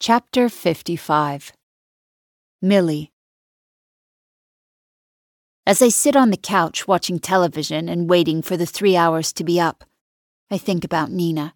Chapter 55. Millie. As I sit on the couch watching television and waiting for the 3 hours to be up, I think about Nina.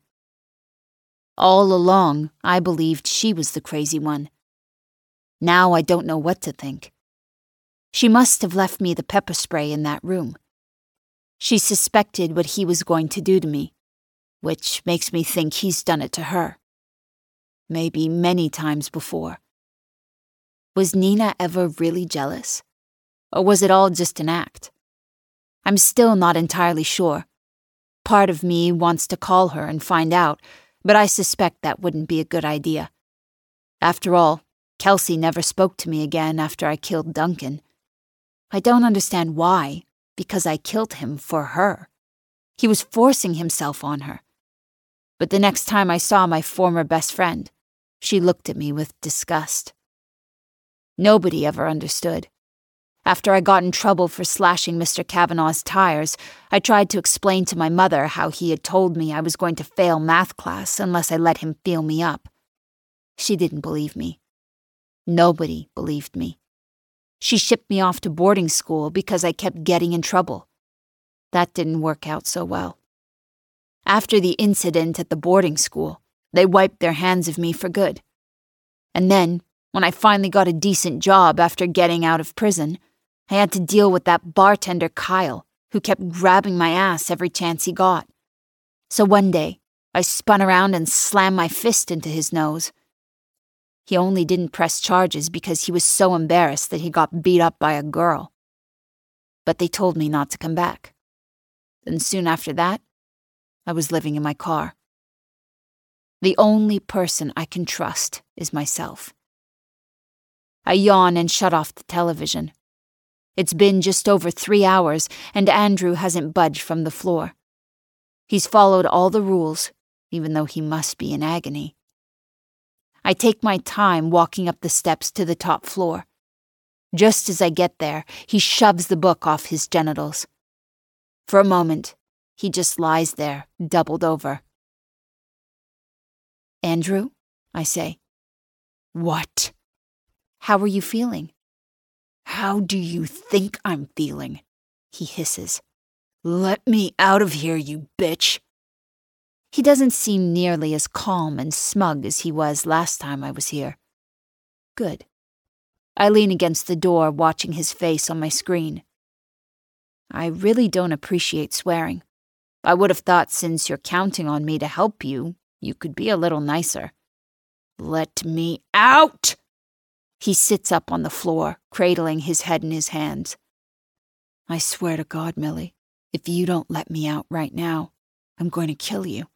All along, I believed she was the crazy one. Now I don't know what to think. She must have left me the pepper spray in that room. She suspected what he was going to do to me, which makes me think he's done it to her. Maybe many times before. Was Nina ever really jealous? Or was it all just an act? I'm still not entirely sure. Part of me wants to call her and find out, but I suspect that wouldn't be a good idea. After all, Kelsey never spoke to me again after I killed Duncan. I don't understand why, because I killed him for her. He was forcing himself on her. But the next time I saw my former best friend, she looked at me with disgust. Nobody ever understood. After I got in trouble for slashing Mr. Kavanaugh's tires, I tried to explain to my mother how he had told me I was going to fail math class unless I let him feel me up. She didn't believe me. Nobody believed me. She shipped me off to boarding school because I kept getting in trouble. That didn't work out so well. After the incident at the boarding school, they wiped their hands of me for good. And then, when I finally got a decent job after getting out of prison, I had to deal with that bartender Kyle, who kept grabbing my ass every chance he got. So one day, I spun around and slammed my fist into his nose. He only didn't press charges because he was so embarrassed that he got beat up by a girl. But they told me not to come back. And soon after that, I was living in my car. The only person I can trust is myself. I yawn and shut off the television. It's been just over 3 hours, and Andrew hasn't budged from the floor. He's followed all the rules, even though he must be in agony. I take my time walking up the steps to the top floor. Just as I get there, he shoves the book off his genitals. For a moment, he just lies there, doubled over. "Andrew," I say. "What?" "How are you feeling?" "How do you think I'm feeling?" he hisses. "Let me out of here, you bitch." He doesn't seem nearly as calm and smug as he was last time I was here. Good. I lean against the door, watching his face on my screen. I really don't appreciate swearing. I would have thought since you're counting on me to help you, you could be a little nicer. "Let me out!" He sits up on the floor, cradling his head in his hands. "I swear to God, Millie, if you don't let me out right now, I'm going to kill you."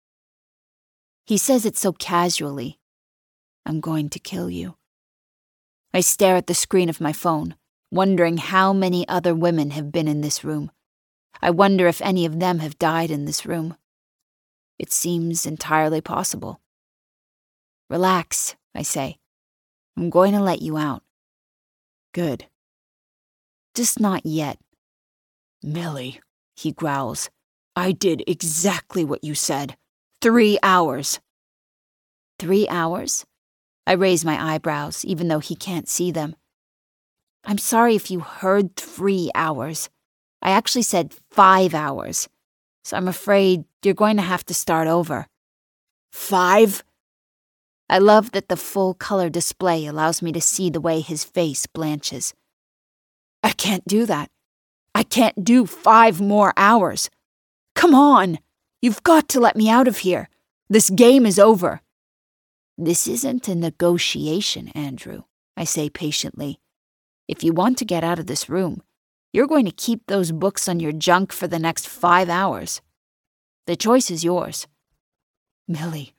He says it so casually. I'm going to kill you. I stare at the screen of my phone, wondering how many other women have been in this room. I wonder if any of them have died in this room. It seems entirely possible. "Relax," I say. "I'm going to let you out." "Good." "Just not yet." "Millie," he growls, "I did exactly what you said. 3 hours. 3 hours? I raise my eyebrows, even though he can't see them. I'm sorry if you heard 3 hours. I actually said 5 hours. So I'm afraid you're going to have to start over. 5? I love that the full color display allows me to see the way his face blanches. I can't do that. I can't do 5 more hours. Come on! You've got to let me out of here. This game is over. This isn't a negotiation, Andrew, I say patiently. If you want to get out of this room, you're going to keep those books on your junk for the next 5 hours. The choice is yours. Millie.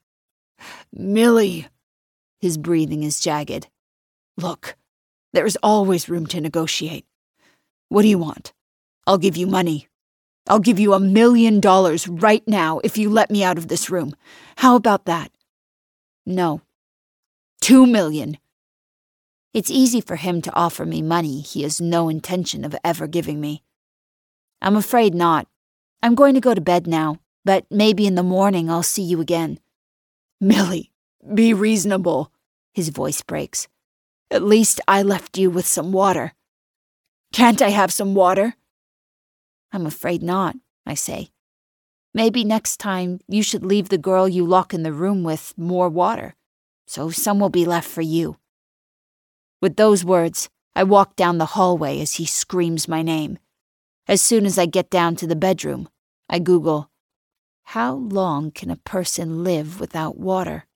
His breathing is jagged. Look, there is always room to negotiate. What do you want? I'll give you money. I'll give you $1 million right now if you let me out of this room. How about that? No. 2 million. It's easy for him to offer me money he has no intention of ever giving me. I'm afraid not. I'm going to go to bed now, but maybe in the morning I'll see you again. Millie, be reasonable. His voice breaks. "At least I left you with some water. Can't I have some water?" "I'm afraid not," I say. "Maybe next time you should leave the girl you lock in the room with more water, so some will be left for you." With those words, I walk down the hallway as he screams my name. As soon as I get down to the bedroom, I Google, "How long can a person live without water?"